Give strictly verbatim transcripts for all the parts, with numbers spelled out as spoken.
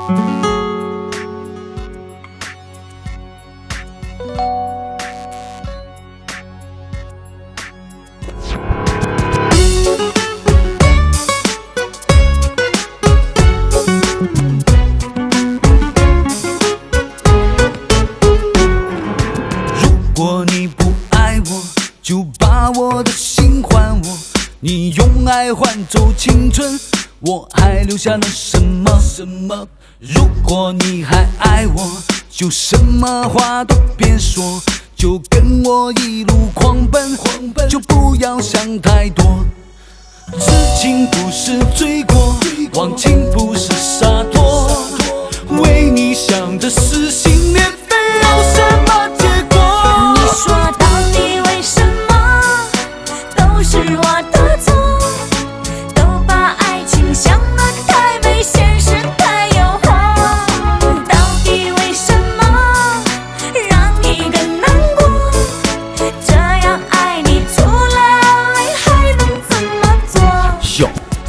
如果你不爱我，就把我的心还我。你用爱换走青春，我还留下了什么？什么？如果你还爱我，就什么话都别说，就跟我一路狂奔，狂奔就不要想太多。痴情不是罪过，忘情不是洒脱，为你想的撕心裂肺有什么结果？ 你说到底为什么都是我的错，都把爱情想得太美，现实太诱惑。到底为什么让你更难过？这样爱你除了泪还能怎么做？ 有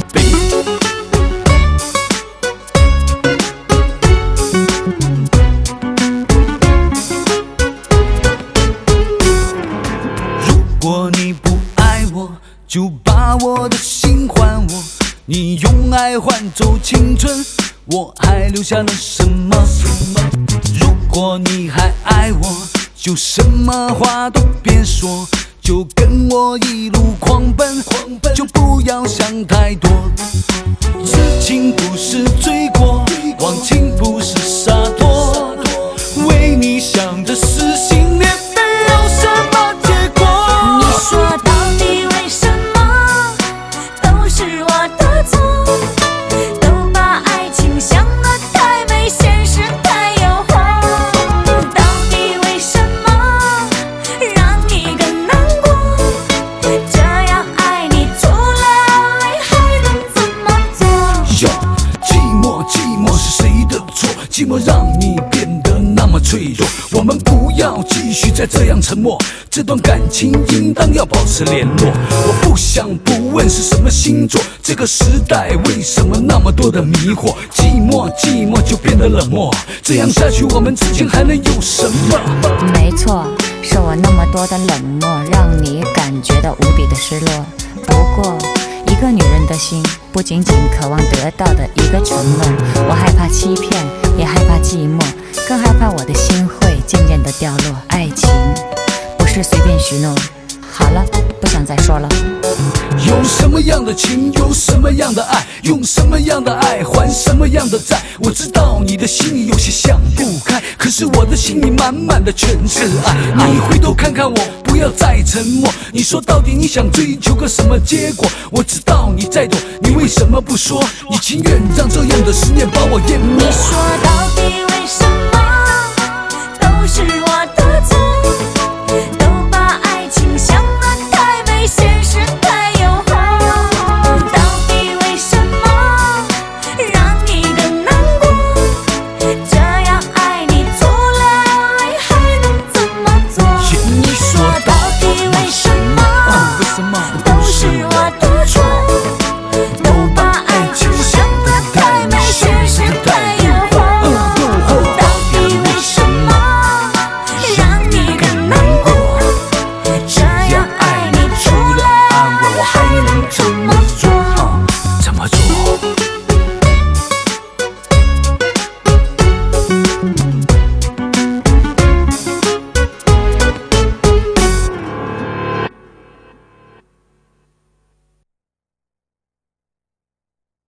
如果你不爱我，就把我的心还我。你用爱换走青春，我还留下了什么？如果你还爱我，就什么话都别说，就跟我一路狂奔，狂奔就不要想太多。痴情不是罪过，忘情不是洒脱，为你想的撕心裂肺有什么结果？ 你说到底为什么都是我的错，都把爱情想得太美，现实太诱惑。到底为什么让你更难过？这样爱你除了泪还能怎么做？ 有寂寞，寂寞是谁的错？寂寞让你变得那么脆弱。我们不要继续再这样沉默，这段感情应当要保持联络。我不想不问是什么星座，这个时代为什么那么多的迷惑？寂寞，寂寞就变得冷漠，这样下去我们之间还能有什么？ 没错，是我那么多的冷漠，让你感觉到无比的失落。不过一个女人的心不仅仅渴望得到的一个承诺，我害怕欺骗，也害怕寂寞，更害怕我的心会渐渐的掉落。爱情不是随便许诺。好了，不想再说了。 有什么样的情，有什么样的爱，用什么样的爱还什么样的债。我知道你的心里有些想不开，可是我的心里满满的全是爱。你回头看看我，不要再沉默。你说到底你想追求个什么结果？我知道你在躲，你为什么不说？你情愿让这样的思念把我淹没？ 你说到底